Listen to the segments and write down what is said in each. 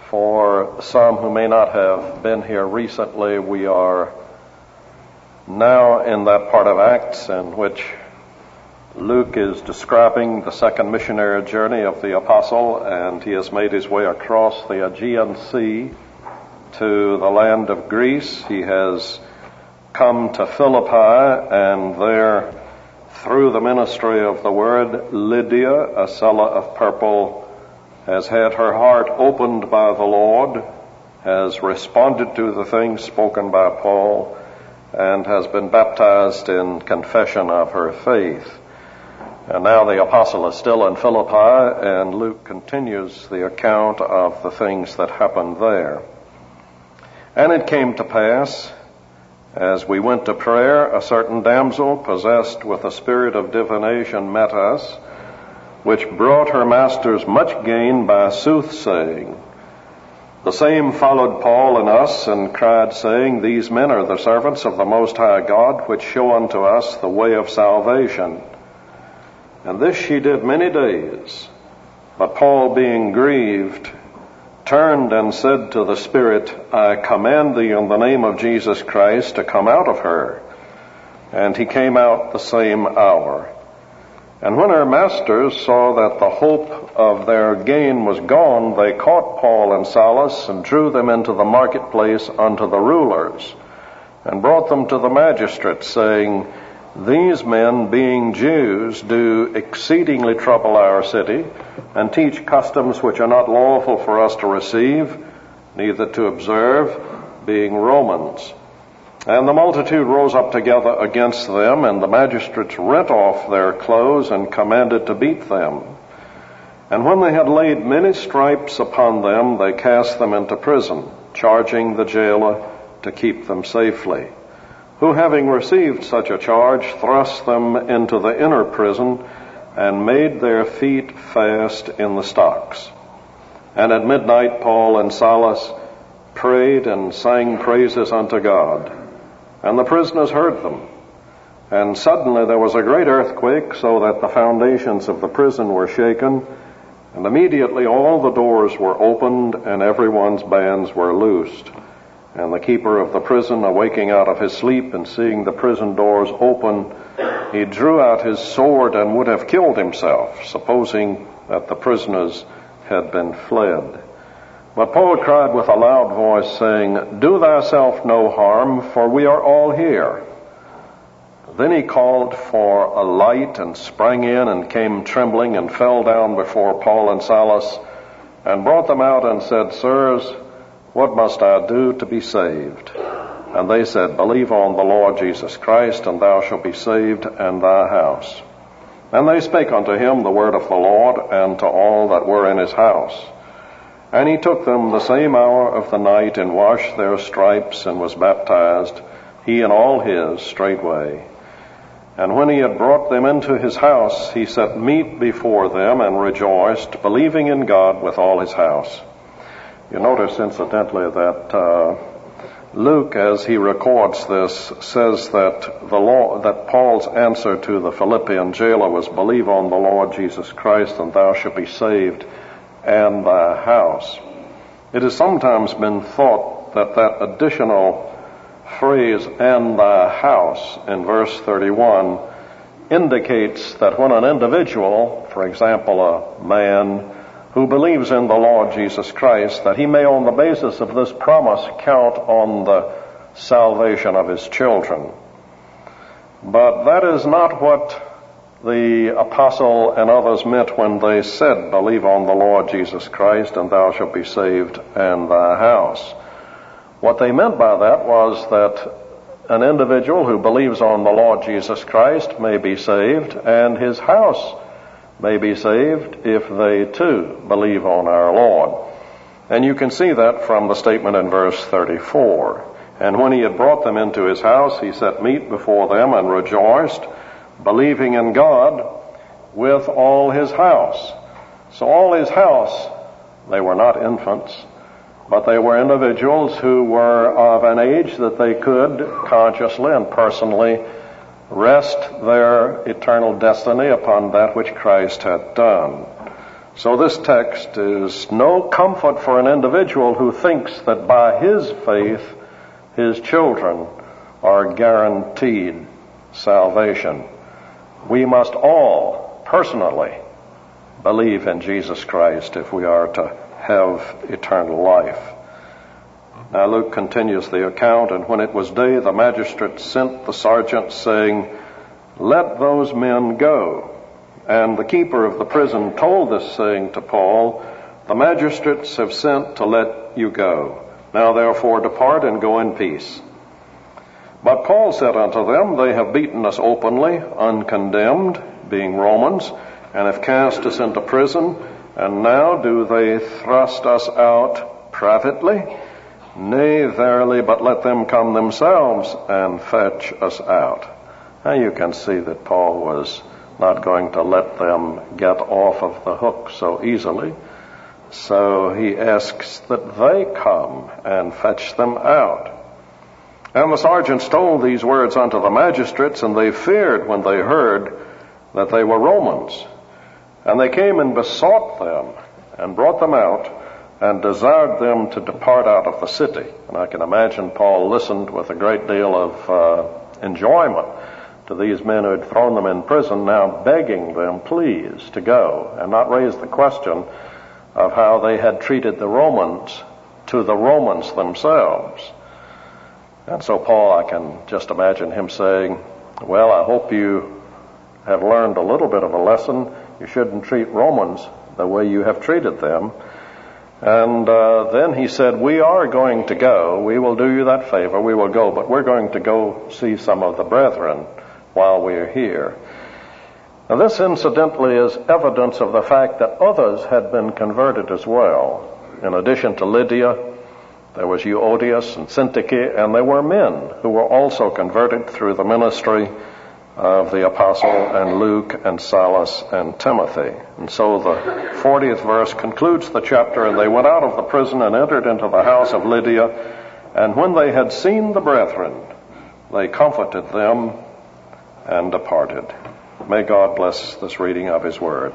For some who may not have been here recently, we are now in that part of Acts in which Luke is describing the second missionary journey of the apostle, and he has made his way across the Aegean Sea to the land of Greece. He has come to Philippi, and there, through the ministry of the word, Lydia, a seller of purple, has had her heart opened by the Lord, has responded to the things spoken by Paul, and has been baptized in confession of her faith. And now the apostle is still in Philippi, and Luke continues the account of the things that happened there. And it came to pass, as we went to prayer, a certain damsel possessed with a spirit of divination met us, which brought her masters much gain by soothsaying. The same followed Paul and us, and cried, saying, These men are the servants of the Most High God, which show unto us the way of salvation. And this she did many days. But Paul, being grieved, turned and said to the Spirit, I command thee in the name of Jesus Christ to come out of her. And he came out the same hour. And when her masters saw that the hope of their gain was gone, they caught Paul and Silas and drew them into the marketplace unto the rulers, and brought them to the magistrates, saying, These men, being Jews, do exceedingly trouble our city, and teach customs which are not lawful for us to receive, neither to observe, being Romans. And the multitude rose up together against them, and the magistrates rent off their clothes and commanded to beat them. And when they had laid many stripes upon them, they cast them into prison, charging the jailer to keep them safely, who, having received such a charge, thrust them into the inner prison and made their feet fast in the stocks. And at midnight Paul and Silas prayed and sang praises unto God. And the prisoners heard them. And suddenly there was a great earthquake, so that the foundations of the prison were shaken. And immediately all the doors were opened, and everyone's bands were loosed. And the keeper of the prison, awaking out of his sleep and seeing the prison doors open, he drew out his sword and would have killed himself, supposing that the prisoners had been fled. But Paul cried with a loud voice, saying, Do thyself no harm, for we are all here. Then he called for a light and sprang in and came trembling and fell down before Paul and Silas and brought them out and said, Sirs, what must I do to be saved? And they said, Believe on the Lord Jesus Christ, and thou shalt be saved and thy house. And they spake unto him the word of the Lord, and to all that were in his house. And he took them the same hour of the night, and washed their stripes, and was baptized, he and all his, straightway. And when he had brought them into his house, he set meat before them, and rejoiced, believing in God with all his house. You notice, incidentally, that Luke, as he records this, says that Paul's answer to the Philippian jailer was, Believe on the Lord Jesus Christ, and thou shalt be saved, and thy house. It has sometimes been thought that that additional phrase, and thy house, in verse 31, indicates that when an individual, for example, a man who believes in the Lord Jesus Christ, that he may, on the basis of this promise, count on the salvation of his children. But that is not what the apostle and others meant when they said, Believe on the Lord Jesus Christ, and thou shalt be saved, and thy house. What they meant by that was that an individual who believes on the Lord Jesus Christ may be saved, and his house may be saved if they too believe on our Lord. And you can see that from the statement in verse 34. And when he had brought them into his house, he set meat before them and rejoiced, believing in God with all his house. So all his house, they were not infants, but they were individuals who were of an age that they could consciously and personally rest their eternal destiny upon that which Christ had done. So this text is no comfort for an individual who thinks that by his faith, his children are guaranteed salvation. We must all personally believe in Jesus Christ if we are to have eternal life. Now Luke continues the account, and when it was day, the magistrate sent the sergeant, saying, "Let those men go." And the keeper of the prison told this saying to Paul, "The magistrates have sent to let you go. Now therefore depart and go in peace." But Paul said unto them, "They have beaten us openly, uncondemned, being Romans, and have cast us into prison, and now do they thrust us out privately? Nay, verily, but let them come themselves and fetch us out." Now you can see that Paul was not going to let them get off of the hook so easily. So he asks that they come and fetch them out. And the sergeants told these words unto the magistrates, and they feared when they heard that they were Romans. And they came and besought them and brought them out and desired them to depart out of the city. And I can imagine Paul listened with a great deal of enjoyment to these men who had thrown them in prison, now begging them, please, to go, and not raise the question of how they had treated the Romans to the Romans themselves. And so Paul, I can just imagine him saying, "Well, I hope you have learned a little bit of a lesson. You shouldn't treat Romans the way you have treated them." And then he said, "We are going to go. We will do you that favor. We will go, but we're going to go see some of the brethren while we're here." Now this incidentally is evidence of the fact that others had been converted as well. In addition to Lydia, there was Euodias and Syntyche, and there were men who were also converted through the ministry of the apostle and Luke and Silas and Timothy. And so the 40th verse concludes the chapter, "And they went out of the prison and entered into the house of Lydia, and when they had seen the brethren, they comforted them and departed." May God bless this reading of His Word.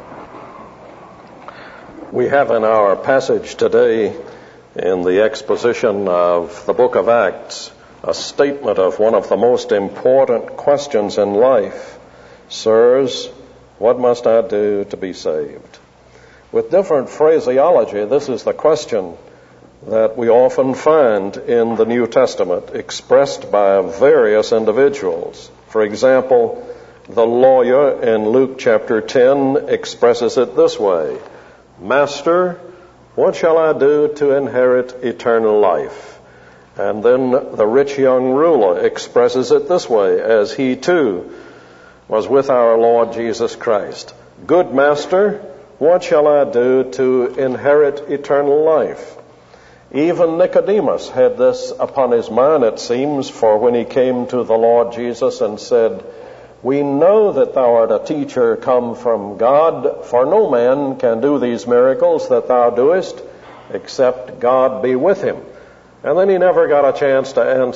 We have in our passage today, in the exposition of the book of Acts, a statement of one of the most important questions in life. "Sirs, what must I do to be saved?" With different phraseology, this is the question that we often find in the New Testament, expressed by various individuals. For example, the lawyer in Luke chapter 10 expresses it this way: "Master, what shall I do to inherit eternal life?" And then the rich young ruler expresses it this way, as he too was with our Lord Jesus Christ: "Good Master, what shall I do to inherit eternal life?" Even Nicodemus had this upon his mind, it seems, for when he came to the Lord Jesus and said, "We know that thou art a teacher come from God, for no man can do these miracles that thou doest, except God be with him." And then he never got a chance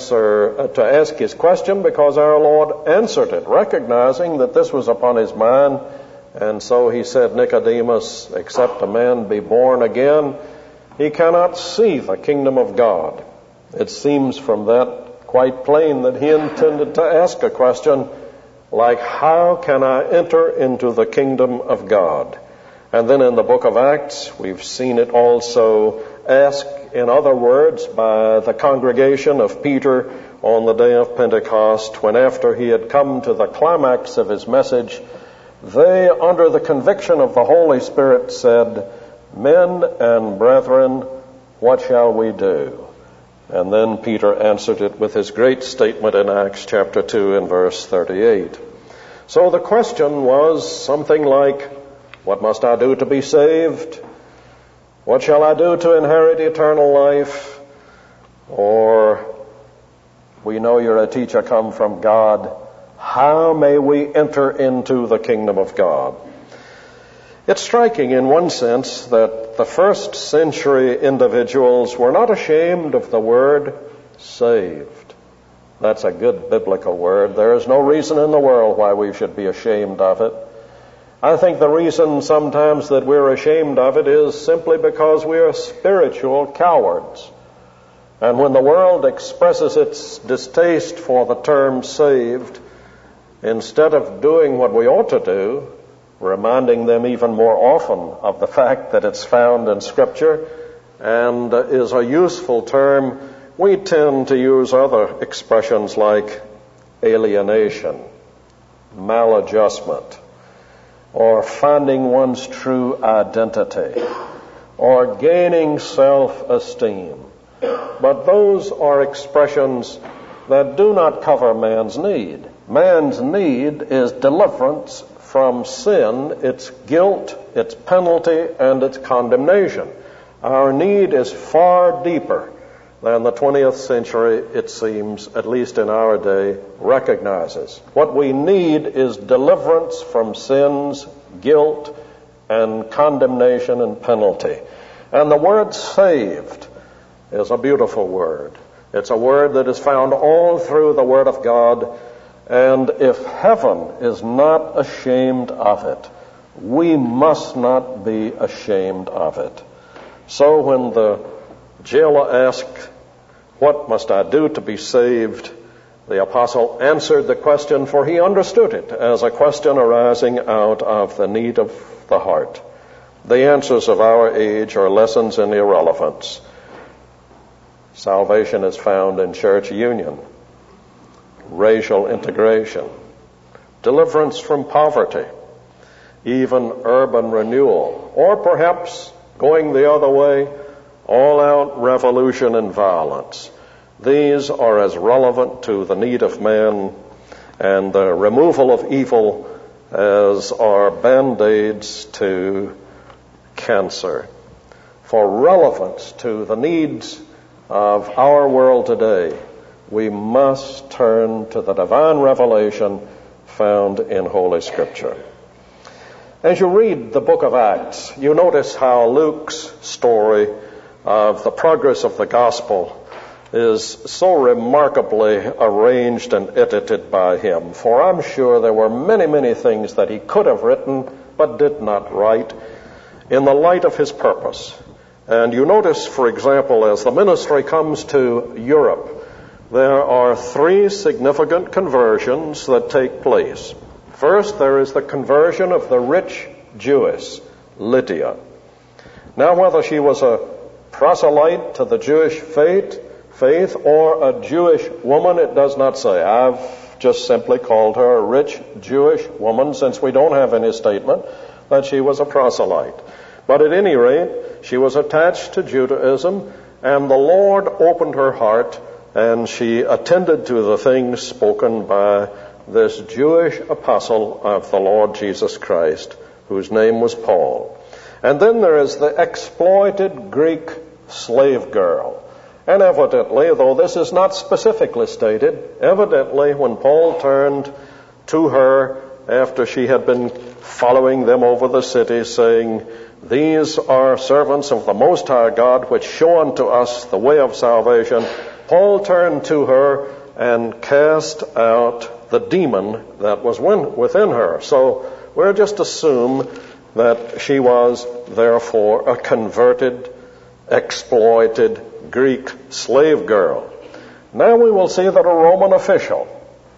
to ask his question, because our Lord answered it, recognizing that this was upon his mind. And so he said, "Nicodemus, except a man be born again, he cannot see the kingdom of God." It seems from that quite plain that he intended to ask a question like, "How can I enter into the kingdom of God?" And then in the book of Acts, we've seen it also asked, in other words, by the congregation of Peter on the day of Pentecost, when after he had come to the climax of his message, they, under the conviction of the Holy Spirit, said, "Men and brethren, what shall we do?" And then Peter answered it with his great statement in Acts chapter 2 and verse 38. So the question was something like, "What must I do to be saved?" "What shall I do to inherit eternal life?" Or, "We know you're a teacher come from God. How may we enter into the kingdom of God?" It's striking in one sense that the first century individuals were not ashamed of the word saved. That's a good biblical word. There is no reason in the world why we should be ashamed of it. I think the reason sometimes that we're ashamed of it is simply because we are spiritual cowards. And when the world expresses its distaste for the term saved, instead of doing what we ought to do, reminding them even more often of the fact that it's found in Scripture and is a useful term, we tend to use other expressions like alienation, maladjustment, or finding one's true identity, or gaining self-esteem. But those are expressions that do not cover man's need. Man's need is deliverance from sin, its guilt, its penalty, and its condemnation. Our need is far deeper than the 20th century, it seems, at least in our day, recognizes. What we need is deliverance from sin's guilt and condemnation and penalty. And the word saved is a beautiful word. It's a word that is found all through the Word of God, and if heaven is not ashamed of it, we must not be ashamed of it. So when the jailer asked, "What must I do to be saved?" the apostle answered the question, for he understood it as a question arising out of the need of the heart. The answers of our age are lessons in irrelevance. Salvation is found in church union, racial integration, deliverance from poverty, even urban renewal, or perhaps going the other way, all-out revolution and violence. These are as relevant to the need of man and the removal of evil as are Band-Aids to cancer. For relevance to the needs of our world today, we must turn to the divine revelation found in Holy Scripture. As you read the book of Acts, you notice how Luke's story of the progress of the gospel is so remarkably arranged and edited by him. For I'm sure there were many, many things that he could have written but did not write in the light of his purpose. And you notice, for example, as the ministry comes to Europe, there are 3 significant conversions that take place. First, there is the conversion of the rich Jewess, Lydia. Now, whether she was a proselyte to the Jewish faith or a Jewish woman, it does not say. I've just simply called her a rich Jewish woman, since we don't have any statement that she was a proselyte. But at any rate, she was attached to Judaism, and the Lord opened her heart, and she attended to the things spoken by this Jewish apostle of the Lord Jesus Christ, whose name was Paul. And then there is the exploited Greek slave girl. And evidently, though this is not specifically stated, evidently when Paul turned to her after she had been following them over the city, saying, "These are servants of the Most High God, which show unto us the way of salvation," Paul turned to her and cast out the demon that was within her. So we'll just assume that she was, therefore, a converted, exploited Greek slave girl. Now we will see that a Roman official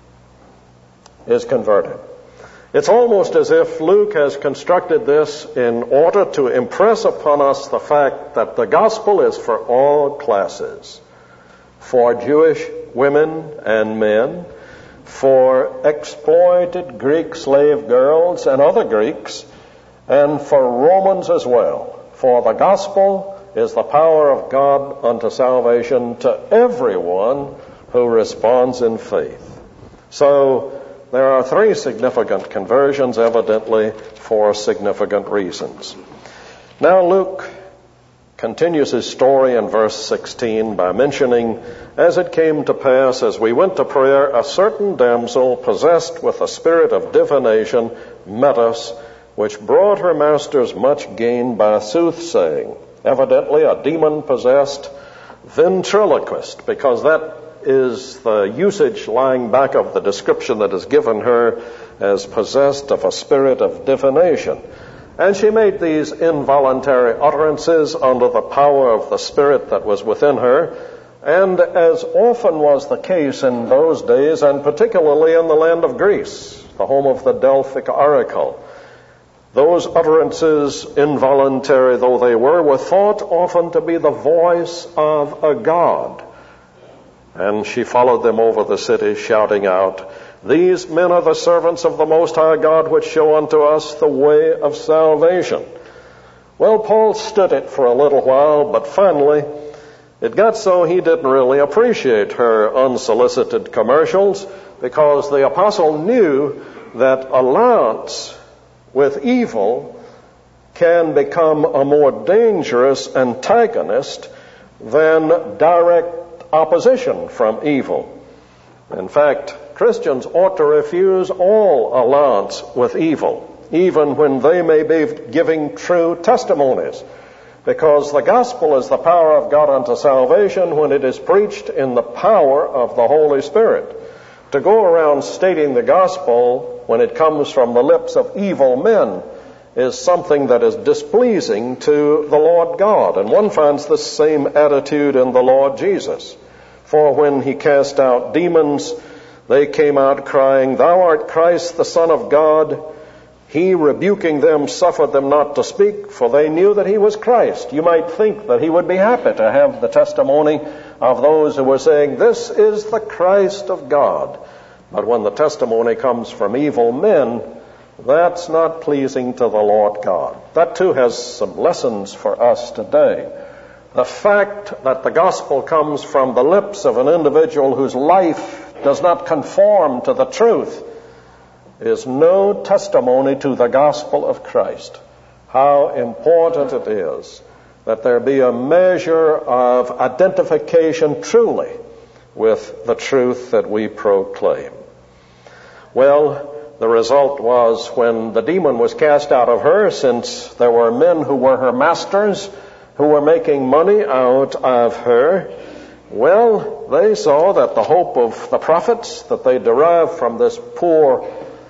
is converted. It's almost as if Luke has constructed this in order to impress upon us the fact that the gospel is for all classes, for Jewish women and men, for exploited Greek slave girls and other Greeks, and for Romans as well. For the gospel is the power of God unto salvation to everyone who responds in faith. So there are 3 significant conversions, evidently for significant reasons. Now Luke continues his story in verse 16 by mentioning, "As it came to pass, as we went to prayer, a certain damsel possessed with a spirit of divination met us, which brought her masters much gain by soothsaying." Evidently a demon-possessed ventriloquist, because that is the usage lying back of the description that is given her as possessed of a spirit of divination. And she made these involuntary utterances under the power of the Spirit that was within her. And as often was the case in those days, and particularly in the land of Greece, the home of the Delphic oracle, those utterances, involuntary though they were thought often to be the voice of a god. And she followed them over the city, shouting out, "These men are the servants of the Most High God, which show unto us the way of salvation." Well, Paul stood it for a little while, but finally it got so he didn't really appreciate her unsolicited commercials, because the apostle knew that alliance with evil can become a more dangerous antagonist than direct opposition from evil. In fact, Christians ought to refuse all alliance with evil, even when they may be giving true testimonies, because the gospel is the power of God unto salvation when it is preached in the power of the Holy Spirit. To go around stating the gospel when it comes from the lips of evil men is something that is displeasing to the Lord God. And one finds the same attitude in the Lord Jesus. For when he cast out demons, they came out crying, "Thou art Christ, the Son of God." He, rebuking them, suffered them not to speak, for they knew that he was Christ. You might think that he would be happy to have the testimony of those who were saying, "This is the Christ of God." But when the testimony comes from evil men, that's not pleasing to the Lord God. That too has some lessons for us today. The fact that the gospel comes from the lips of an individual whose life does not conform to the truth is no testimony to the gospel of Christ. How important it is that there be a measure of identification truly with the truth that we proclaim. Well, the result was when the demon was cast out of her, since there were men who were her masters, who were making money out of her, well, they saw that the hope of the prophets that they derived from this poor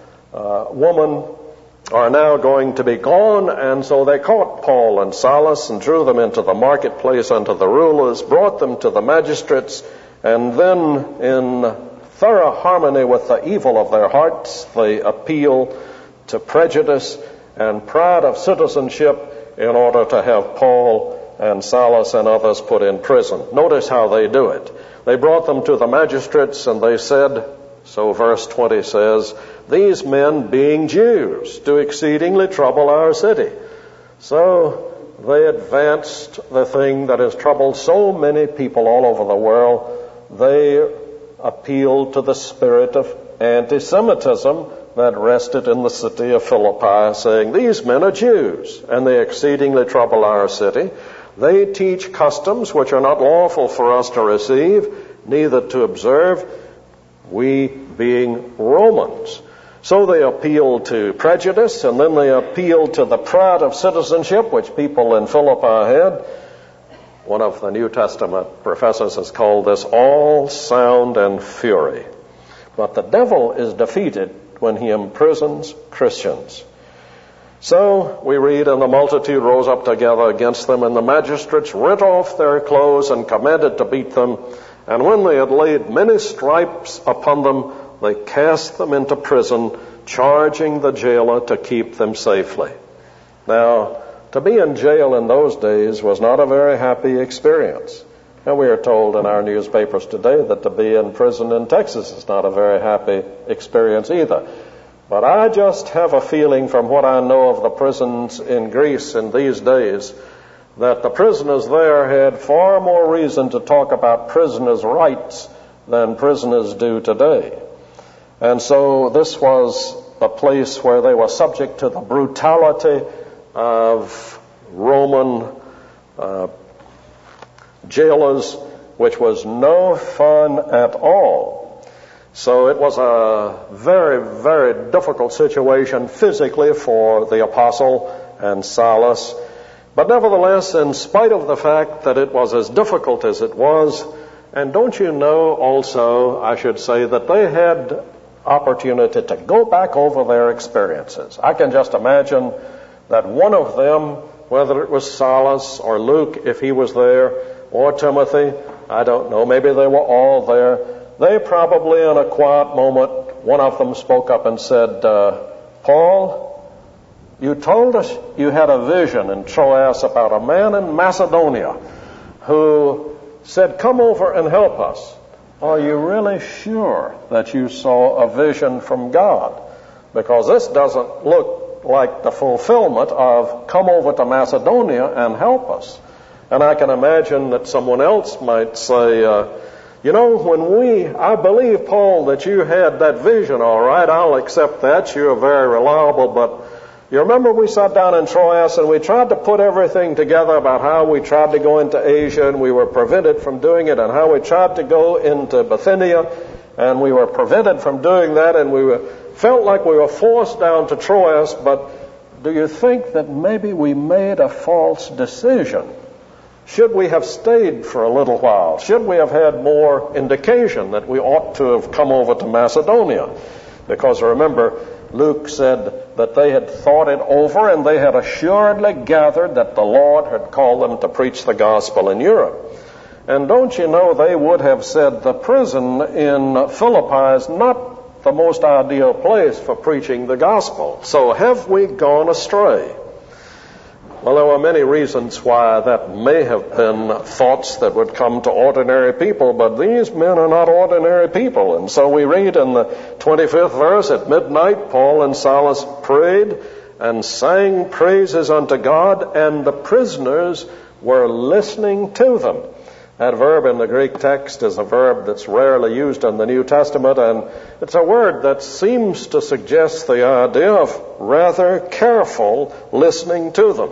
woman are now going to be gone, and so they caught Paul and Silas and drew them into the marketplace unto the rulers, brought them to the magistrates, and then in thorough harmony with the evil of their hearts, they appeal to prejudice and pride of citizenship in order to have Paul and Silas and others put in prison. Notice how they do it. They brought them to the magistrates, and they said, so verse 20 says, "These men, being Jews, do exceedingly trouble our city." So they advanced the thing that has troubled so many people all over the world. They appealed to the spirit of anti-Semitism that rested in the city of Philippi, saying, "These men are Jews, and they exceedingly trouble our city. They teach customs which are not lawful for us to receive, neither to observe, we being Romans." So they appealed to prejudice, and then they appealed to the pride of citizenship, which people in Philippi had. One of the New Testament professors has called this all sound and fury. But the devil is defeated when he imprisons Christians. So we read, "And the multitude rose up together against them, and the magistrates rent off their clothes and commanded to beat them. And when they had laid many stripes upon them, they cast them into prison, charging the jailer to keep them safely." Now, to be in jail in those days was not a very happy experience. And we are told in our newspapers today that to be in prison in Texas is not a very happy experience either. But I just have a feeling from what I know of the prisons in Greece in these days that the prisoners there had far more reason to talk about prisoners' rights than prisoners do today. And so this was a place where they were subject to the brutality of Roman jailers, which was no fun at all. So it was a very, very difficult situation physically for the apostle and Silas. But nevertheless, in spite of the fact that it was as difficult as it was, and don't you know also, I should say, that they had opportunity to go back over their experiences. I can just imagine that one of them, whether it was Silas or Luke, if he was there, or Timothy, I don't know, maybe they were all there, they probably in a quiet moment, one of them spoke up and said, Paul, you told us you had a vision in Troas about a man in Macedonia who said, come over and help us. Are you really sure that you saw a vision from God? Because this doesn't look like the fulfillment of come over to Macedonia and help us. And I can imagine that someone else might say, I believe, Paul, that you had that vision, all right, I'll accept that. You're very reliable, but you remember we sat down in Troas and we tried to put everything together about how we tried to go into Asia and we were prevented from doing it, and how we tried to go into Bithynia and we were prevented from doing that, and felt like we were forced down to Troas. But do you think that maybe we made a false decision? Should we have stayed for a little while? Should we have had more indication that we ought to have come over to Macedonia? Because remember, Luke said that they had thought it over and they had assuredly gathered that the Lord had called them to preach the gospel in Europe. And don't you know, they would have said the prison in Philippi is not the most ideal place for preaching the gospel. So have we gone astray? Well, there were many reasons why that may have been thoughts that would come to ordinary people, but these men are not ordinary people. And so we read in the 25th verse, at midnight Paul and Silas prayed and sang praises unto God, and the prisoners were listening to them. That verb in the Greek text is a verb that's rarely used in the New Testament, and it's a word that seems to suggest the idea of rather careful listening to them.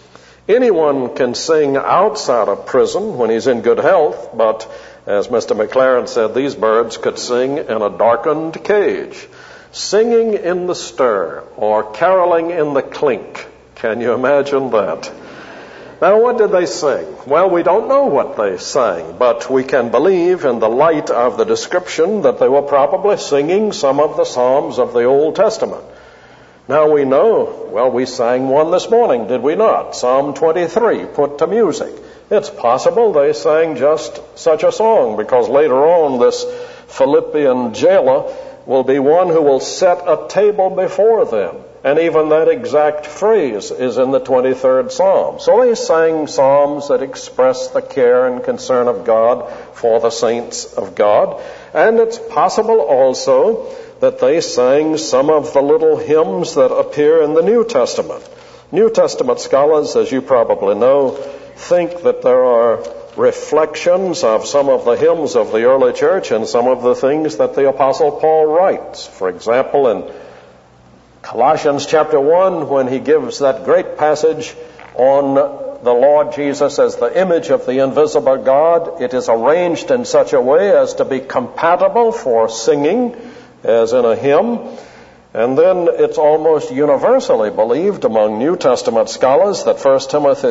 Anyone can sing outside of prison when he's in good health, but as Mr. McLaren said, these birds could sing in a darkened cage. Singing in the stir or caroling in the clink. Can you imagine that? Now, what did they sing? Well, we don't know what they sang, but we can believe in the light of the description that they were probably singing some of the Psalms of the Old Testament. Now we know, we sang one this morning, did we not? Psalm 23, put to music. It's possible they sang just such a song, because later on this Philippian jailer will be one who will set a table before them. And even that exact phrase is in the 23rd Psalm. So they sang psalms that express the care and concern of God for the saints of God. And it's possible also that they sang some of the little hymns that appear in the New Testament. New Testament scholars, as you probably know, think that there are reflections of some of the hymns of the early church and some of the things that the Apostle Paul writes. For example, in Colossians chapter 1, when he gives that great passage on the Lord Jesus as the image of the invisible God, it is arranged in such a way as to be compatible for singing, as in a hymn. And then it's almost universally believed among New Testament scholars that 1 Timothy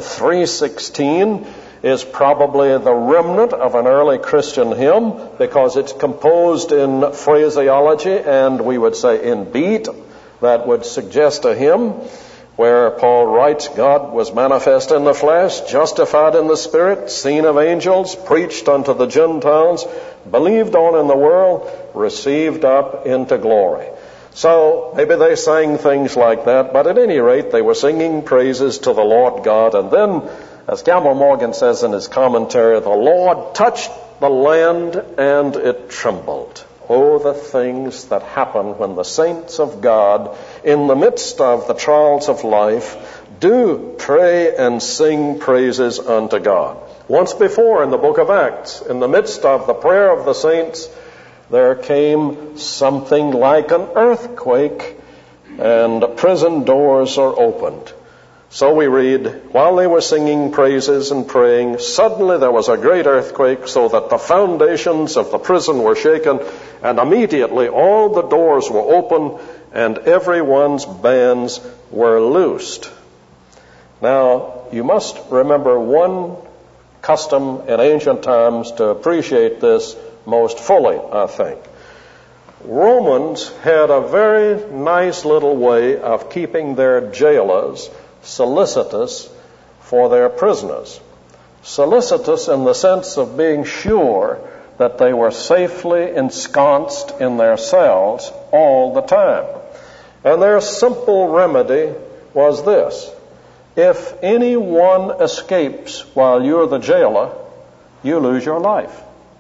3:16 is probably the remnant of an early Christian hymn, because it's composed in phraseology and we would say in beat that would suggest a hymn, where Paul writes, God was manifest in the flesh, justified in the Spirit, seen of angels, preached unto the Gentiles, believed on in the world, received up into glory. So maybe they sang things like that, but at any rate they were singing praises to the Lord God. And then, as Campbell Morgan says in his commentary, the Lord touched the land and it trembled. Oh, the things that happen when the saints of God, in the midst of the trials of life, do pray and sing praises unto God. Once before in the book of Acts, in the midst of the prayer of the saints, there came something like an earthquake, and prison doors are opened. So we read, while they were singing praises and praying, suddenly there was a great earthquake, so that the foundations of the prison were shaken, and immediately all the doors were open, and everyone's bands were loosed. Now, you must remember one custom in ancient times to appreciate this most fully, I think. Romans had a very nice little way of keeping their jailers solicitous for their prisoners. Solicitous in the sense of being sure that they were safely ensconced in their cells all the time. And their simple remedy was this: if anyone escapes while you're the jailer, you lose your life.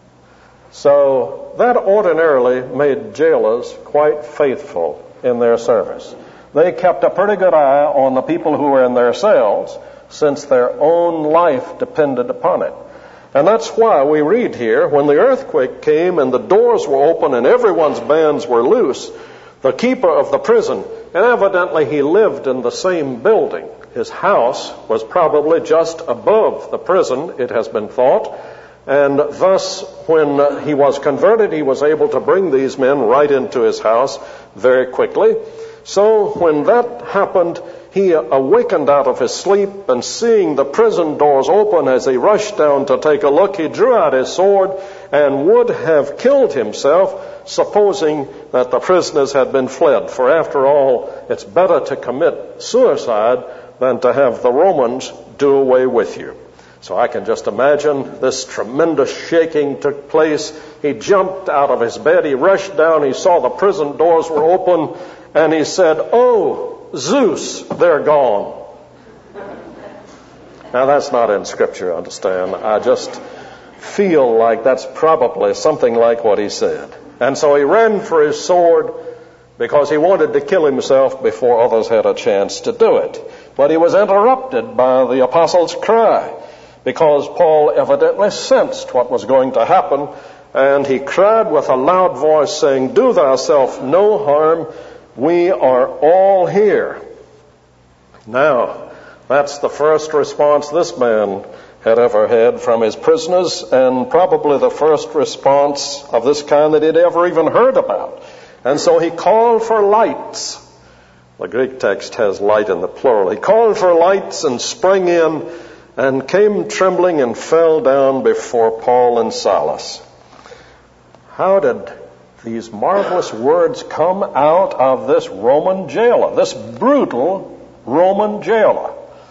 So that ordinarily made jailers quite faithful in their service. They kept a pretty good eye on the people who were in their cells, since their own life depended upon it. And that's why we read here, when the earthquake came and the doors were open and everyone's bands were loose, the keeper of the prison, and evidently he lived in the same building. His house was probably just above the prison, it has been thought, and thus when he was converted, he was able to bring these men right into his house very quickly. So when that happened, he awakened out of his sleep, and seeing the prison doors open as he rushed down to take a look, he drew out his sword and would have killed himself, supposing that the prisoners had been fled. For after all, it's better to commit suicide than to have the Romans do away with you. So I can just imagine this tremendous shaking took place. He jumped out of his bed, he rushed down, he saw the prison doors were open, and he said, "Oh, Zeus, they're gone." Now that's not in Scripture, understand. I just feel like that's probably something like what he said. And so he ran for his sword because he wanted to kill himself before others had a chance to do it. But he was interrupted by the apostle's cry, because Paul evidently sensed what was going to happen, and he cried with a loud voice, saying, "Do thyself no harm, we are all here." Now, that's the first response this man had ever had from his prisoners, and probably the first response of this kind that he'd ever even heard about. And so he called for lights. The Greek text has light in the plural. He called for lights and sprang in and came trembling and fell down before Paul and Silas. How did these marvelous words come out of this Roman jailer, this brutal Roman jailer?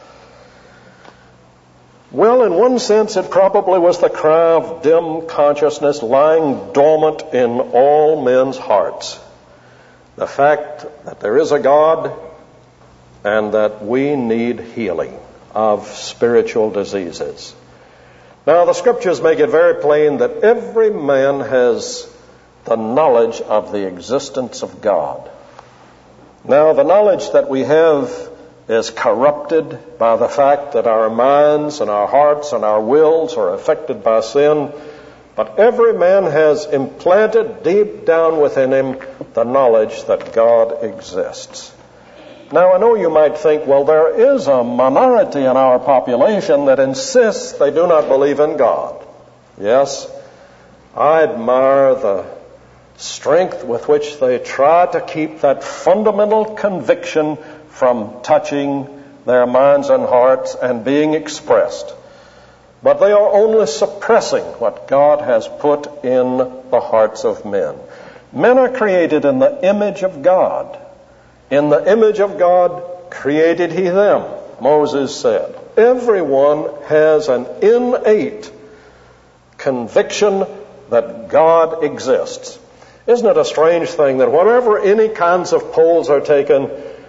Well, in one sense, it probably was the cry of dim consciousness lying dormant in all men's hearts. The fact that there is a God and that we need healing of spiritual diseases. Now, the Scriptures make it very plain that every man has the knowledge of the existence of God. Now, the knowledge that we have is corrupted by the fact that our minds and our hearts and our wills are affected by sin, but every man has implanted deep down within him the knowledge that God exists. Now, I know you might think, well, there is a minority in our population that insists they do not believe in God. Yes, I admire the strength with which they try to keep that fundamental conviction from touching their minds and hearts and being expressed. But they are only suppressing what God has put in the hearts of men. Men are created in the image of God. In the image of God created he them, Moses said. Everyone has an innate conviction that God exists. Isn't it a strange thing that whenever any kinds of polls are taken,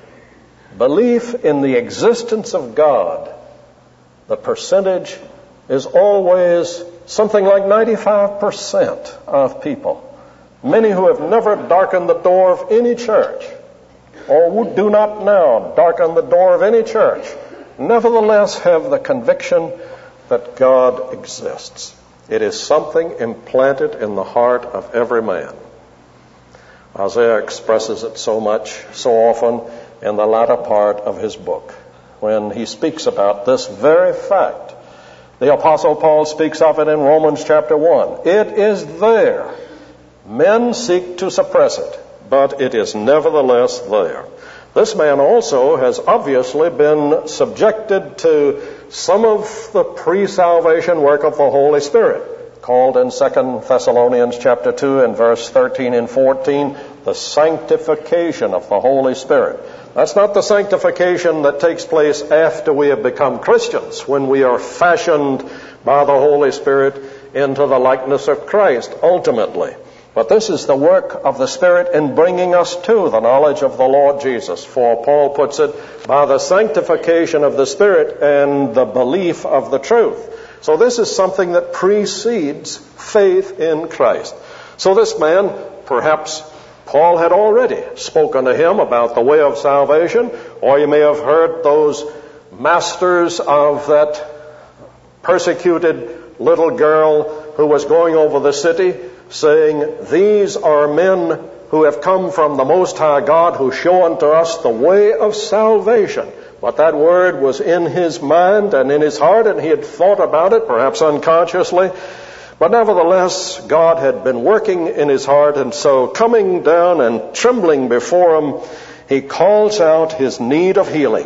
belief in the existence of God, the percentage is always something like 95% of people. Many who have never darkened the door of any church, or who do not now darken the door of any church, nevertheless have the conviction that God exists. It is something implanted in the heart of every man. Isaiah expresses it so often in the latter part of his book, when he speaks about this very fact. The Apostle Paul speaks of it in Romans chapter 1. It is there. Men seek to suppress it, but it is nevertheless there. This man also has obviously been subjected to some of the pre-salvation work of the Holy Spirit. called in 2 Thessalonians chapter 2 and verse 13 and 14, the sanctification of the Holy Spirit. That's not the sanctification that takes place after we have become Christians, when we are fashioned by the Holy Spirit into the likeness of Christ, ultimately. But this is the work of the Spirit in bringing us to the knowledge of the Lord Jesus. For Paul puts it, by the sanctification of the Spirit and the belief of the truth. So this is something that precedes faith in Christ. So this man, perhaps Paul had already spoken to him about the way of salvation, or you may have heard those masters of that persecuted little girl who was going over the city saying, these are men who have come from the Most High God, who show unto us the way of salvation. But that word was in his mind and in his heart, and he had thought about it, perhaps unconsciously. But nevertheless, God had been working in his heart, and so coming down and trembling before him, he calls out his need of healing.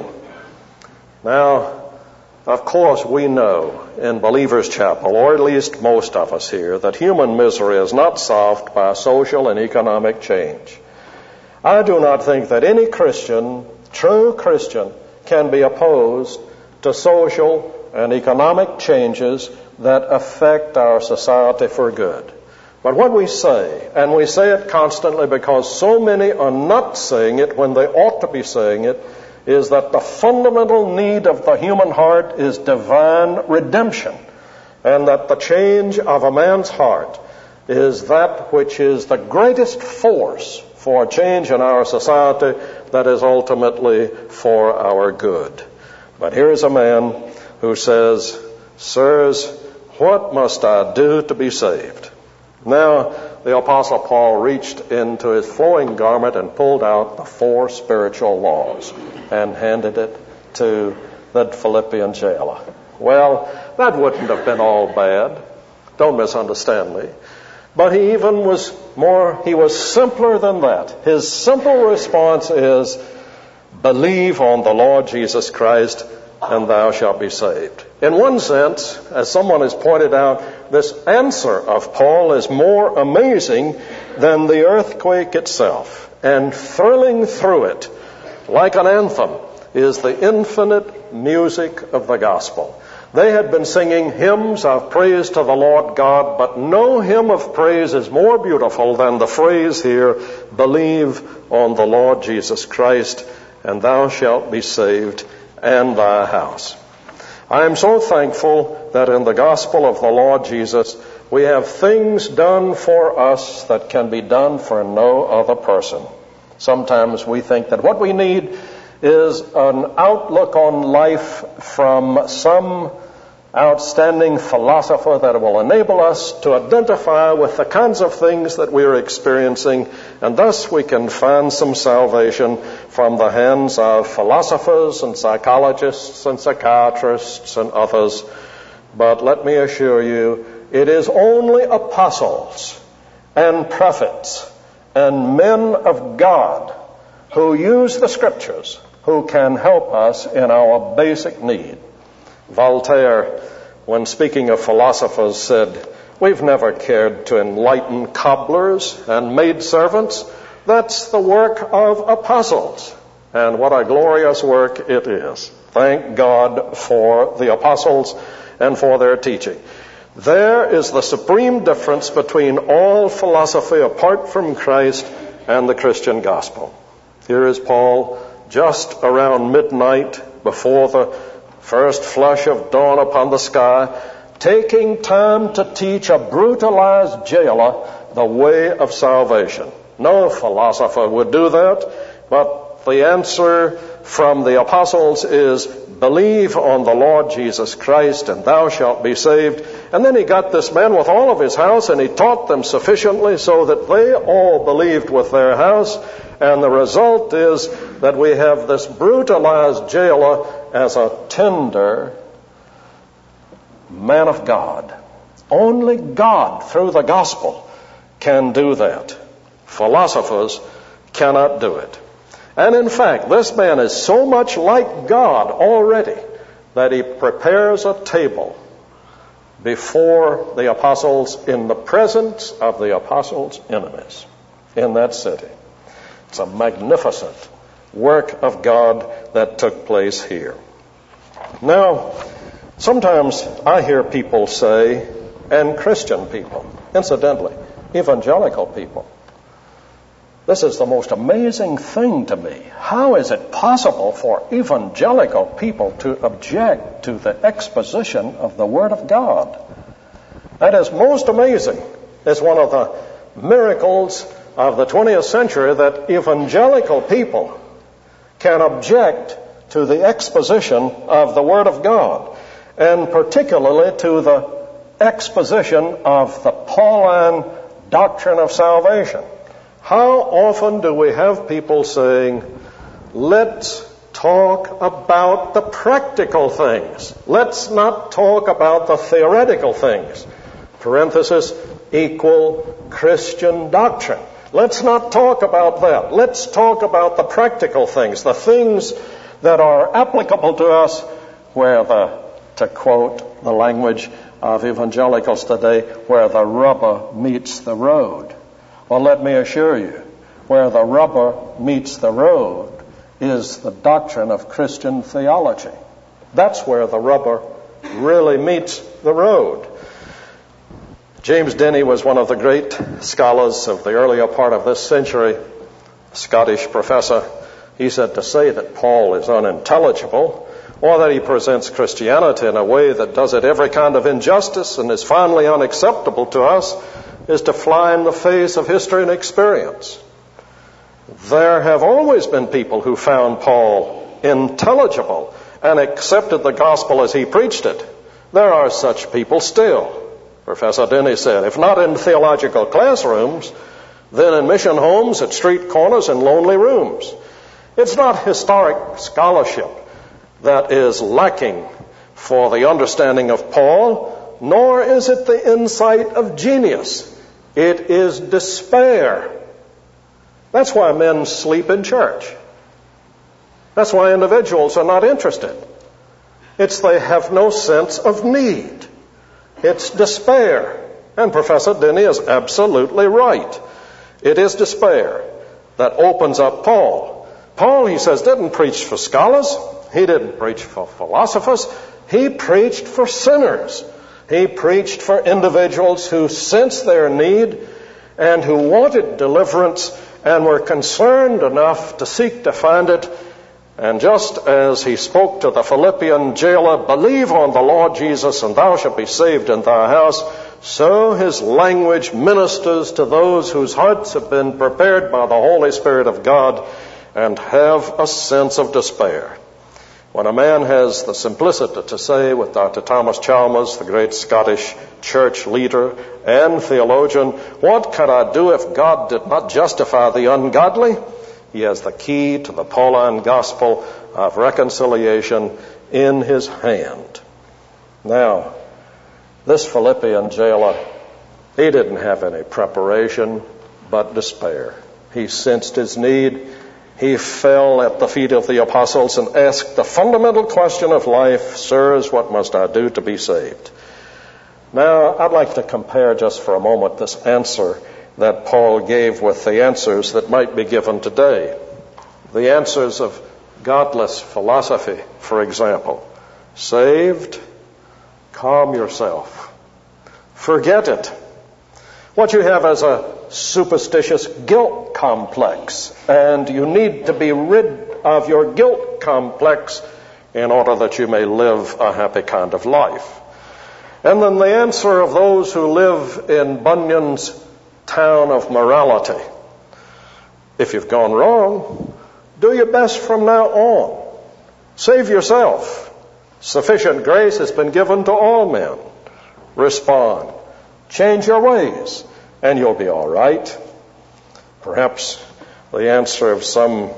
Now, of course, we know in Believer's Chapel, or at least most of us here, that human misery is not solved by social and economic change. I do not think that any Christian, true Christian, can be opposed to social and economic changes that affect our society for good. But what we say, and we say it constantly because so many are not saying it when they ought to be saying it, is that the fundamental need of the human heart is divine redemption, and that the change of a man's heart is that which is the greatest force for change in our society that is ultimately for our good. But here is a man who says, sirs, what must I do to be saved? Now, the Apostle Paul reached into his flowing garment and pulled out the 4 spiritual laws and handed it to the Philippian jailer. Well, that wouldn't have been all bad. Don't misunderstand me. But he was simpler than that. His simple response is, believe on the Lord Jesus Christ, and thou shalt be saved. In one sense, as someone has pointed out, this answer of Paul is more amazing than the earthquake itself. And thrilling through it, like an anthem, is the infinite music of the gospel. They had been singing hymns of praise to the Lord God, but no hymn of praise is more beautiful than the phrase here, believe on the Lord Jesus Christ, and thou shalt be saved, and thy house. I am so thankful that in the gospel of the Lord Jesus, we have things done for us that can be done for no other person. Sometimes we think that what we need is an outlook on life from some outstanding philosopher that will enable us to identify with the kinds of things that we are experiencing, and thus we can find some salvation from the hands of philosophers and psychologists and psychiatrists and others. But let me assure you, it is only apostles and prophets and men of God who use the Scriptures who can help us in our basic need. Voltaire, when speaking of philosophers, said, we've never cared to enlighten cobblers and maidservants. That's the work of apostles. And what a glorious work it is. Thank God for the apostles and for their teaching. There is the supreme difference between all philosophy apart from Christ and the Christian gospel. Here is Paul, just around midnight, before the first flush of dawn upon the sky, taking time to teach a brutalized jailer the way of salvation. No philosopher would do that, but the answer from the apostles is, believe on the Lord Jesus Christ, and thou shalt be saved. And then he got this man with all of his house, and he taught them sufficiently so that they all believed with their house. And the result is that we have this brutalized jailer as a tender man of God. Only God, through the gospel, can do that. Philosophers cannot do it. And in fact, this man is so much like God already that he prepares a table before the apostles in the presence of the apostles' enemies in that city. It's a magnificent work of God that took place here. Now, sometimes I hear people say, and Christian people, incidentally, evangelical people, this is the most amazing thing to me. How is it possible for evangelical people to object to the exposition of the Word of God? That is most amazing. It's one of the miracles of the 20th century that evangelical people can object to the exposition of the Word of God, and particularly to the exposition of the Pauline doctrine of salvation. How often do we have people saying, let's talk about the practical things. Let's not talk about the theoretical things. Parenthesis, equal Christian doctrine. Let's not talk about that. Let's talk about the practical things, the things that are applicable to us, where to quote the language of evangelicals today, where the rubber meets the road. Well, let me assure you, where the rubber meets the road is the doctrine of Christian theology. That's where the rubber really meets the road. James Denney was one of the great scholars of the earlier part of this century, Scottish professor. He said to say that Paul is unintelligible, or that he presents Christianity in a way that does it every kind of injustice and is finally unacceptable to us, is to fly in the face of history and experience. There have always been people who found Paul intelligible and accepted the gospel as he preached it. There are such people still. Professor Denney said, if not in theological classrooms, then in mission homes, at street corners, and lonely rooms. It's not historic scholarship that is lacking for the understanding of Paul, nor is it the insight of genius. It is despair. That's why men sleep in church. That's why individuals are not interested. It's they have no sense of need. It's despair. And Professor Denney is absolutely right. It is despair that opens up Paul. Paul, he says, didn't preach for scholars. He didn't preach for philosophers. He preached for sinners. He preached for individuals who sensed their need and who wanted deliverance and were concerned enough to seek to find it. And just as he spoke to the Philippian jailer, believe on the Lord Jesus and thou shalt be saved in thy house, so his language ministers to those whose hearts have been prepared by the Holy Spirit of God and have a sense of despair. When a man has the simplicity to say with Dr. Thomas Chalmers, the great Scottish church leader and theologian, what could I do if God did not justify the ungodly? He has the key to the Pauline gospel of reconciliation in his hand. Now, this Philippian jailer, he didn't have any preparation but despair. He sensed his need. He fell at the feet of the apostles and asked the fundamental question of life, sirs, what must I do to be saved? Now, I'd like to compare just for a moment this answer that Paul gave with the answers that might be given today. The answers of godless philosophy, for example. Saved, calm yourself. Forget it. What you have is a superstitious guilt complex, and you need to be rid of your guilt complex in order that you may live a happy kind of life. And then the answer of those who live in Bunyan's town of morality. If you've gone wrong, do your best from now on. Save yourself. Sufficient grace has been given to all men. Respond. Change your ways, and you'll be all right. Perhaps the answer of some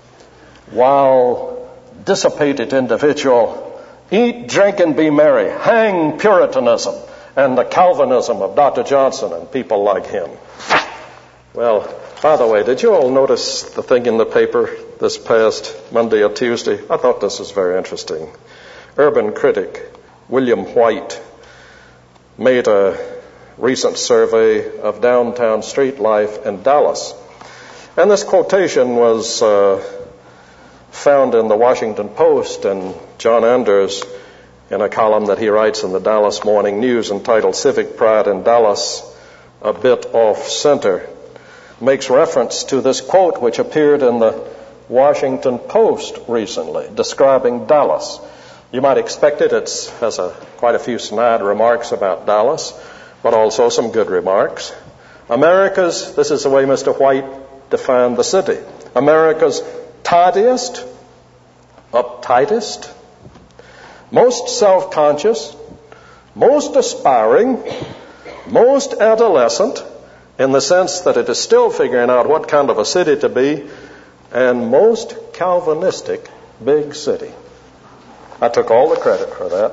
wild, dissipated individual, eat, drink, and be merry. Hang Puritanism and the Calvinism of Dr. Johnson and people like him. Well, by the way, did you all notice the thing in the paper this past Monday or Tuesday? I thought this was very interesting. Urban critic William White made a recent survey of downtown street life in Dallas. And this quotation was found in the Washington Post, and John Anders, in a column that he writes in the Dallas Morning News entitled Civic Pride in Dallas, a bit off center, makes reference to this quote which appeared in the Washington Post recently, describing Dallas. You might expect it. It has quite a few snide remarks about Dallas, but also some good remarks. This is the way Mr. White defined the city, America's tidiest, uptightest, most self-conscious, most aspiring, most adolescent, in the sense that it is still figuring out what kind of a city to be, and most Calvinistic big city. I took all the credit for that.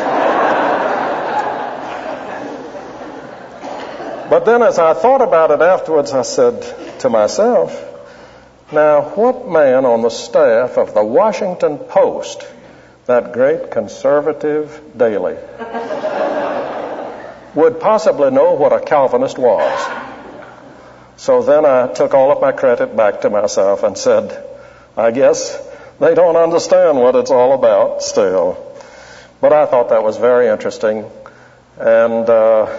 But then as I thought about it afterwards, I said to myself, now what man on the staff of the Washington Post, that great conservative daily, would possibly know what a Calvinist was? So then I took all of my credit back to myself and said, I guess they don't understand what it's all about still. But I thought that was very interesting, and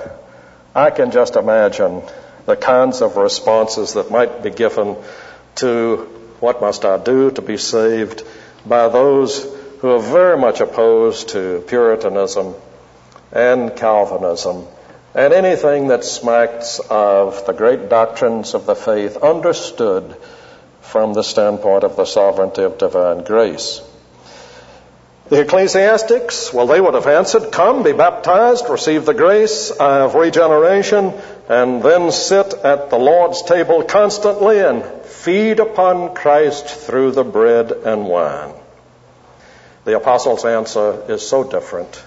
I can just imagine the kinds of responses that might be given to what must I do to be saved by those who are very much opposed to Puritanism and Calvinism and anything that smacks of the great doctrines of the faith understood from the standpoint of the sovereignty of divine grace. The ecclesiastics, well, they would have answered, come, be baptized, receive the grace of regeneration, and then sit at the Lord's table constantly and feed upon Christ through the bread and wine. The apostles' answer is so different.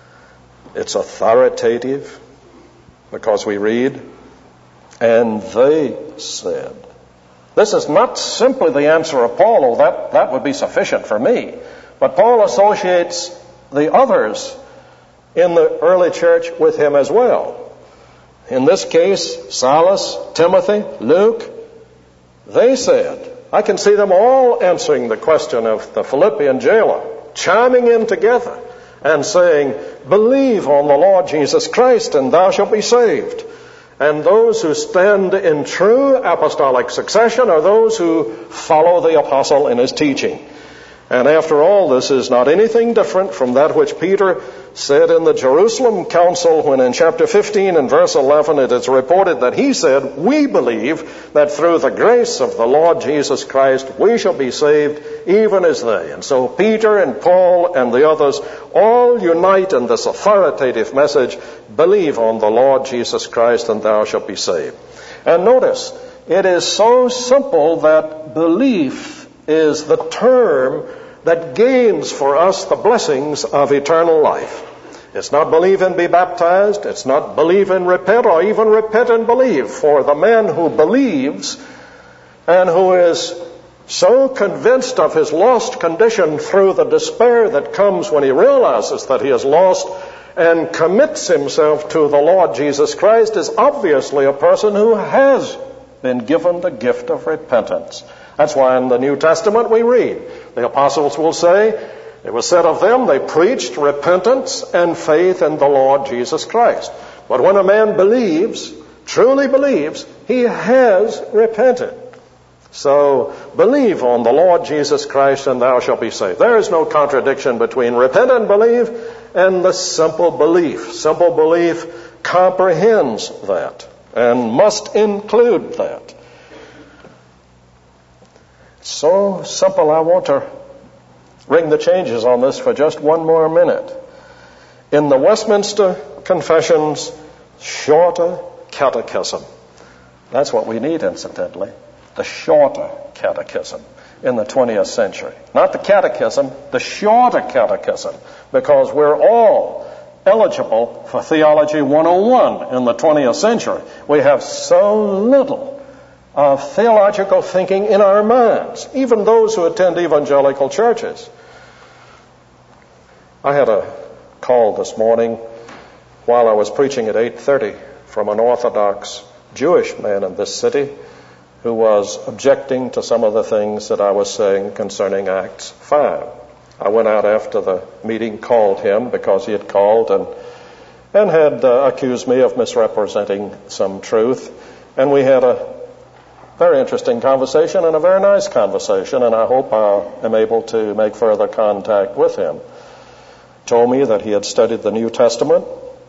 It's authoritative, because we read, and they said. This is not simply the answer of Paul, although that would be sufficient for me. But Paul associates the others in the early church with him as well. In this case, Silas, Timothy, Luke, they said. I can see them all answering the question of the Philippian jailer, chiming in together and saying, believe on the Lord Jesus Christ and thou shalt be saved. And those who stand in true apostolic succession are those who follow the apostle in his teaching. And after all, this is not anything different from that which Peter said in the Jerusalem Council when in chapter 15 and verse 11 it is reported that he said, we believe that through the grace of the Lord Jesus Christ we shall be saved even as they. And so Peter and Paul and the others all unite in this authoritative message, believe on the Lord Jesus Christ and thou shalt be saved. And notice, it is so simple that belief is the term that gains for us the blessings of eternal life. It's not believe and be baptized. It's not believe and repent, or even repent and believe. For the man who believes and who is so convinced of his lost condition through the despair that comes when he realizes that he is lost and commits himself to the Lord Jesus Christ is obviously a person who has been given the gift of repentance. That's why in the New Testament we read, the apostles will say, it was said of them, they preached repentance and faith in the Lord Jesus Christ. But when a man believes, truly believes, he has repented. So believe on the Lord Jesus Christ and thou shalt be saved. There is no contradiction between repent and believe and the simple belief. Simple belief comprehends that and must include that. So simple, I want to ring the changes on this for just one more minute. In the Westminster Confession's shorter catechism, that's what we need, incidentally, the shorter catechism in the 20th century. Not the catechism, the shorter catechism, because we're all eligible for Theology 101 in the 20th century. We have so little of theological thinking in our minds, even those who attend evangelical churches. I had a call this morning while I was preaching at 8:30 from an Orthodox Jewish man in this city who was objecting to some of the things that I was saying concerning Acts 5. I went out after the meeting, called him because he had called and had accused me of misrepresenting some truth. And we had a very interesting conversation and a very nice conversation, and I hope I am able to make further contact with him. Told me that he had studied the New Testament,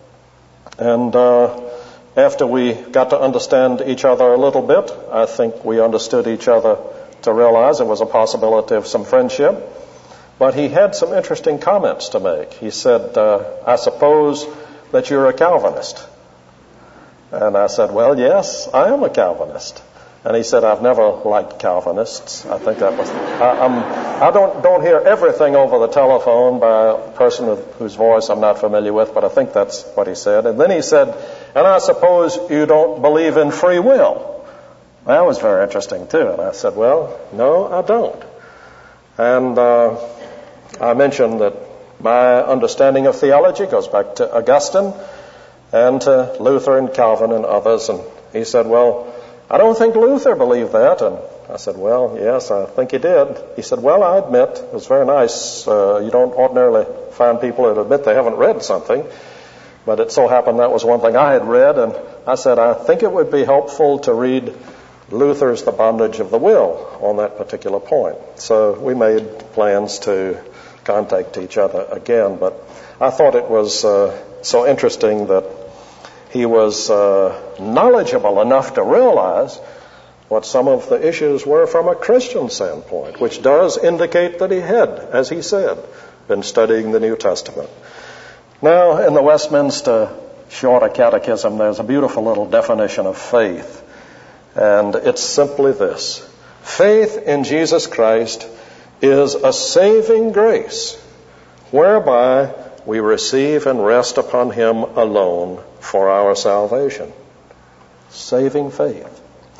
and after we got to understand each other a little bit, I think we understood each other to realize there was a possibility of some friendship. But he had some interesting comments to make. He said, I suppose that you're a Calvinist. And I said, well, yes, I am a Calvinist. And he said, I've never liked Calvinists. I think that was... I don't hear everything over the telephone by a person whose voice I'm not familiar with, but I think that's what he said. And then he said, and I suppose you don't believe in free will. That was very interesting, too. And I said, well, no, I don't. And I mentioned that my understanding of theology goes back to Augustine and to Luther and Calvin and others. And he said, well, I don't think Luther believed that. And I said, well, yes, I think he did. He said, well, I admit, it was very nice. You don't ordinarily find people that admit they haven't read something. But it so happened that was one thing I had read. And I said, I think it would be helpful to read Luther's The Bondage of the Will on that particular point. So we made plans to contact each other again. But I thought it was so interesting that he was knowledgeable enough to realize what some of the issues were from a Christian standpoint, which does indicate that he had, as he said, been studying the New Testament. Now, in the Westminster Shorter Catechism, there's a beautiful little definition of faith, and it's simply this. Faith in Jesus Christ is a saving grace whereby we receive and rest upon Him alone for our salvation. Saving faith.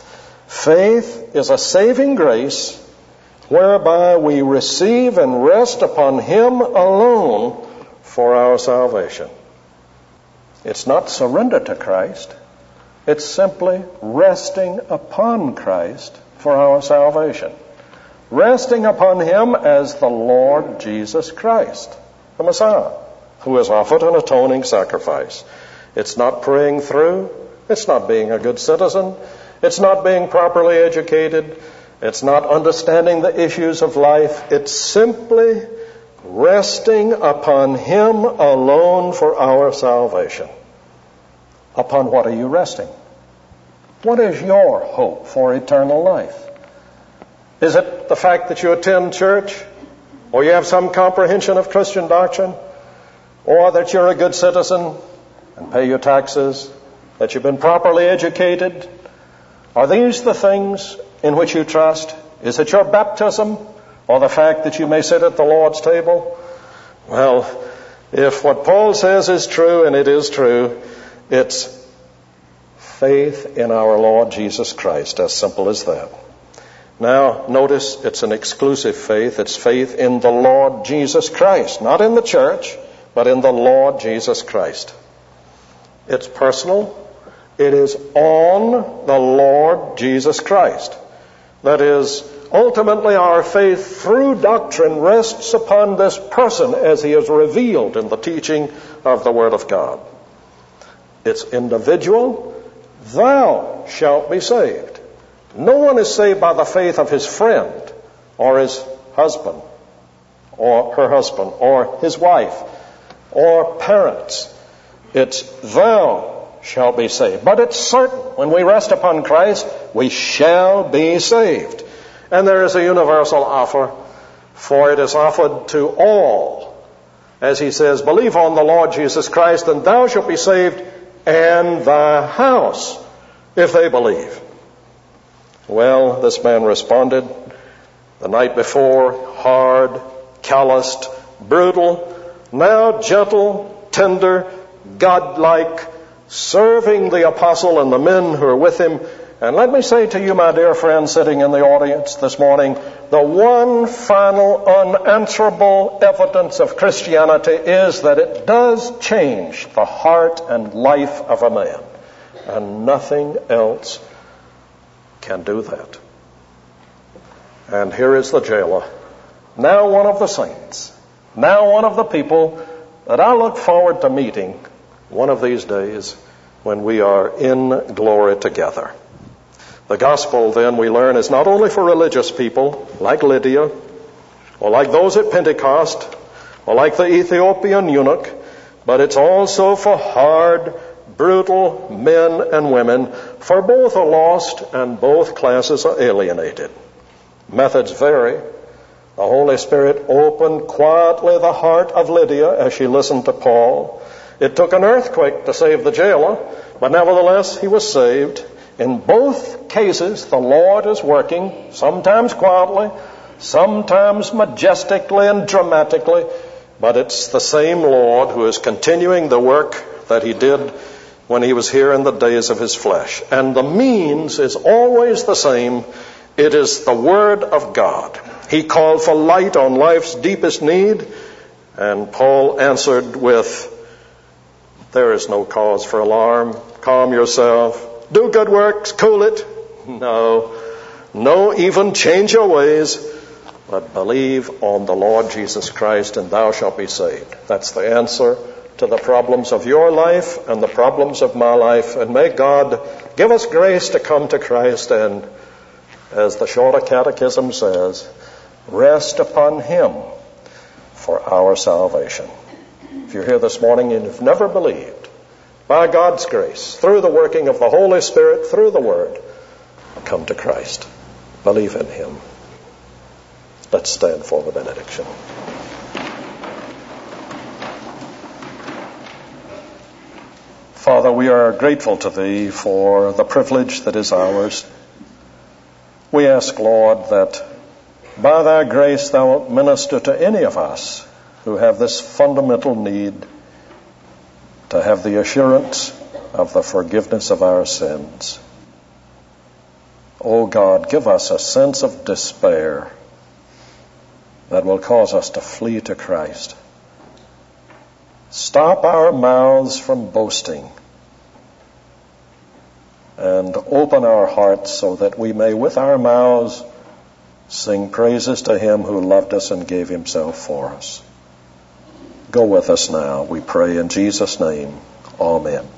Faith is a saving grace whereby we receive and rest upon Him alone for our salvation. It's not surrender to Christ. It's simply resting upon Christ for our salvation. Resting upon Him as the Lord Jesus Christ, the Messiah, who has offered an atoning sacrifice. It's not praying through. It's not being a good citizen. It's not being properly educated. It's not understanding the issues of life. It's simply resting upon Him alone for our salvation. Upon what are you resting? What is your hope for eternal life? Is it the fact that you attend church? Or you have some comprehension of Christian doctrine? Or that you're a good citizen and pay your taxes? That you've been properly educated? Are these the things in which you trust? Is it your baptism or the fact that you may sit at the Lord's table? Well, if what Paul says is true, and it is true, it's faith in our Lord Jesus Christ, as simple as that. Now, notice it's an exclusive faith. It's faith in the Lord Jesus Christ, not in the church, but in the Lord Jesus Christ. It's personal. It is on the Lord Jesus Christ. That is, ultimately our faith through doctrine rests upon this person as He is revealed in the teaching of the Word of God. It's individual. Thou shalt be saved. No one is saved by the faith of his friend or his husband or her husband or his wife or parents. It's thou shalt be saved. But it's certain when we rest upon Christ, we shall be saved. And there is a universal offer, for it is offered to all. As He says, believe on the Lord Jesus Christ, and thou shalt be saved, and thy house, if they believe. Well, this man responded the night before, hard, calloused, brutal, now gentle, tender, godlike, serving the apostle and the men who are with him And let me say to you, my dear friend sitting in the audience this morning, the one final unanswerable evidence of Christianity is that it does change the heart and life of a man. And nothing else can do that. And here is the jailer, now one of the saints, now one of the people that I look forward to meeting one of these days when we are in glory together. The gospel, then, we learn, is not only for religious people like Lydia, or like those at Pentecost, or like the Ethiopian eunuch, but it's also for hard, brutal men and women, for both are lost and both classes are alienated. Methods vary. The Holy Spirit opened quietly the heart of Lydia as she listened to Paul. It took an earthquake to save the jailer, but nevertheless he was saved. In both cases, the Lord is working, sometimes quietly, sometimes majestically and dramatically, but it's the same Lord who is continuing the work that he did when he was here in the days of his flesh. And the means is always the same. It is the Word of God. He called for light on life's deepest need, and Paul answered with, "There is no cause for alarm. Calm yourself. Do good works. Cool it. No, even change your ways, but believe on the Lord Jesus Christ, and thou shalt be saved." That's the answer to the problems of your life and the problems of my life. And may God give us grace to come to Christ and, as the Shorter Catechism says, rest upon Him for our salvation. If you're here this morning and you've never believed, by God's grace, through the working of the Holy Spirit, through the Word, come to Christ. Believe in Him. Let's stand for the benediction. Father, we are grateful to Thee for the privilege that is ours. We ask, Lord, that by Thy grace Thou wilt minister to any of us who have this fundamental need to have the assurance of the forgiveness of our sins. O God, give us a sense of despair that will cause us to flee to Christ. Stop our mouths from boasting and open our hearts so that we may with our mouths sing praises to Him who loved us and gave Himself for us. Go with us now, we pray in Jesus' name. Amen.